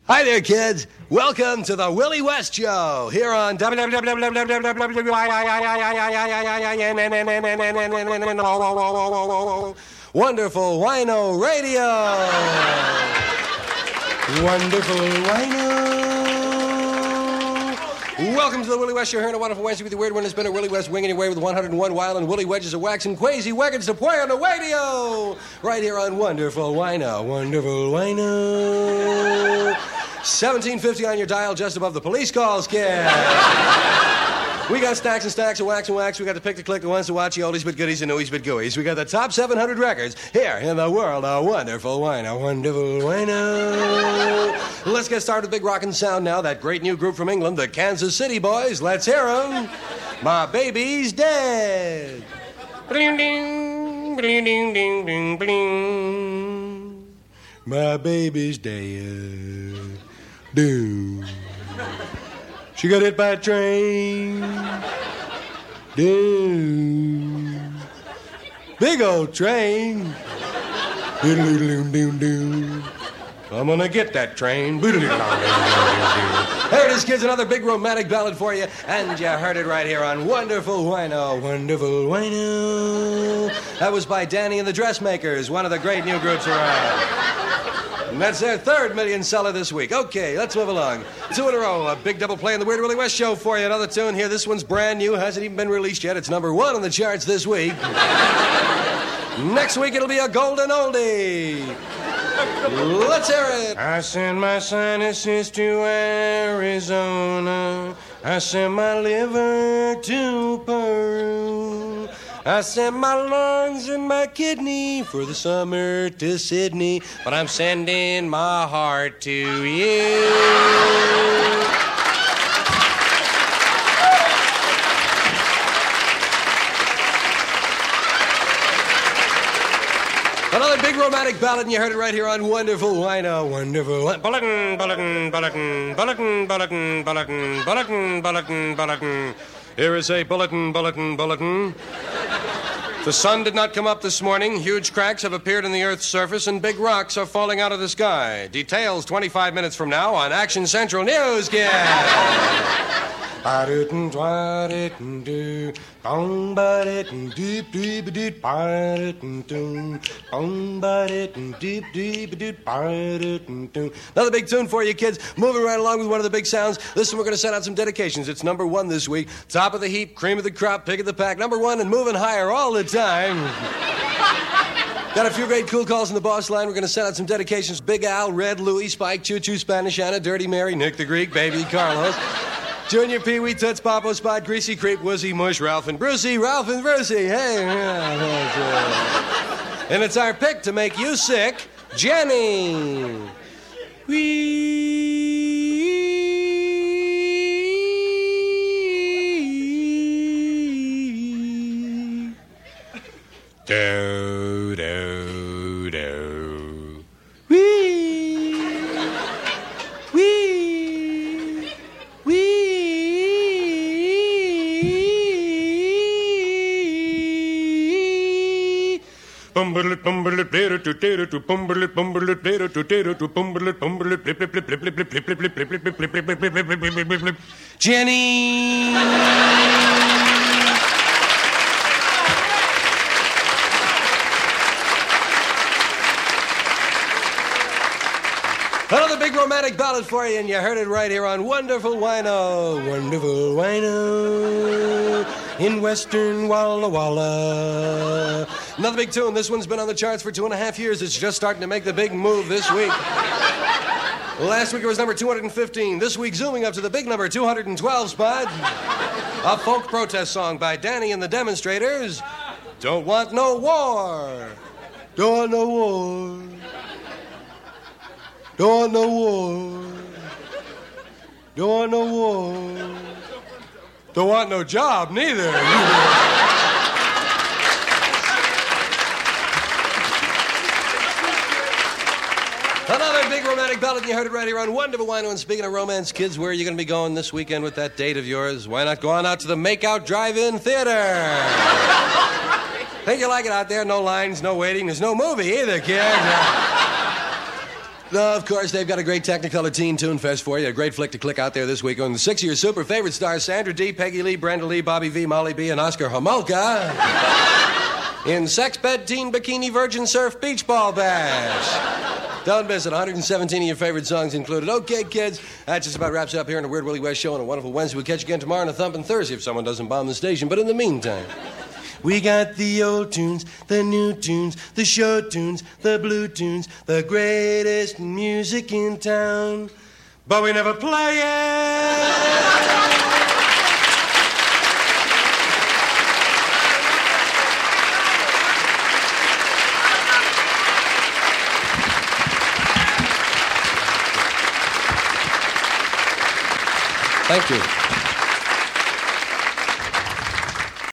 Hi there, kids. Welcome to the Willie West Show here on Wonderful Wino Radio. Wonderful Wino. Welcome to the Willie West Show here on a wonderful Wednesday with the weird one has been a Willie West winging your way with 101 wild and woolly wedges of wax and quazy wagons to play on the radio. Right here on Wonderful Wino. Wonderful Wino. 1750 on your dial just above the police calls, kid. We got stacks and stacks of wax and wax. We got the pick to click, the ones to watch, the oldies but goodies, and newies but gooies. We got the top 700 records here in the world of Wonderful Wino. Wonderful Wino. Let's get started with big rockin' sound now. That great new group from England, the Kansas City Boys. Let's hear them. My baby's dead. Bling, ding, bling, ding, ding, ding, bling. My baby's dead. Doom. She got hit by a train. Doom. Big old train. Doom. I'm gonna get that train. Here it is, kids, another big romantic ballad for you. And you heard it right here on Wonderful Wino. Wonderful Wino. That was by Danny and the Dressmakers, one of the great new groups around. And that's their third million seller this week. Okay, let's move along. 2 in a row, a big double play in the Weird Willie West Show for you. Another tune here. This one's brand new, hasn't even been released yet. It's number 1 on the charts this week. Next week, it'll be a golden oldie. Let's hear it. I send my sinuses to Arizona. I send my liver to Peru. I sent my lungs and my kidney for the summer to Sydney, but I'm sending my heart to you. Another big romantic ballad, and you heard it right here on Wonderful Wino. Wonderful Bulletin, bulletin, bulletin, bulletin, bulletin, bulletin, bulletin, bulletin, bulletin. Here is a bulletin, bulletin, bulletin. The sun did not come up this morning. Huge cracks have appeared in the Earth's surface, and big rocks are falling out of the sky. Details 25 minutes from now on Action Central News, kid. Another big tune for you, kids. Moving right along with one of the big sounds. Listen, we're going to send out some dedications. It's number 1 this week. Top of the heap, cream of the crop, pick of the pack. Number 1 and moving higher all the time. Got a few great cool calls in the boss line. We're going to send out some dedications. Big Al, Red, Louie, Spike, Choo Choo, Spanish Anna, Dirty Mary, Nick the Greek, Baby, Carlos, Junior, Pee Wee, Toots, Popo, Spot, Greasy Creep, Woozy, Mush, Ralph and Brucey, Ralph and Brucey. Hey. And it's our pick to make you sick, Jenny. Do, do, do. Wee. Wee. Wee. Bumberlet, bumberlet, blader to tater to bumberlet, bumberlet, blader to tater to bumberlet, bumberlet, blip, blip, blip, blip, blip, blip, blip, blip, blip, blip, blip, blip, blip, blip, blip, blip, blip. Jenny. Another big romantic ballad for you, and you heard it right here on Wonderful Wino. Wonderful Wino in Western Walla Walla. Another big tune. This one's been on the charts for 2.5 years. It's just starting to make the big move this week. Last week it was number 215. This week zooming up to the big number 212 spot. A folk protest song by Danny and the Demonstrators. Don't want no war. Don't want no war. Don't want no war. Don't want no war. Don't want no job, neither. Another big romantic ballad, and you heard it right here on Wonderful Wino. And speaking of romance, kids, where are you going to be going this weekend with that date of yours? Why not go on out to the Makeout Drive-In Theater? Think you like it out there? No lines, no waiting. There's no movie either, kid. No, of course, they've got a great Technicolor Teen Toon Fest for you. A great flick to click out there this week on the 6 of your super favorite stars, Sandra Dee, Peggy Lee, Brenda Lee, Bobby V, Molly B, and Oscar Homolka in Sex Bed Teen Bikini Virgin Surf Beach Ball Bash. Don't miss it. 117 of your favorite songs included. Okay, kids, that just about wraps up here on the Weird Willie West Show on a wonderful Wednesday. We'll catch you again tomorrow on a thumping Thursday if someone doesn't bomb the station. But in the meantime, we got the old tunes, the new tunes, the show tunes, the blue tunes, the greatest music in town. But we never play it. Thank you.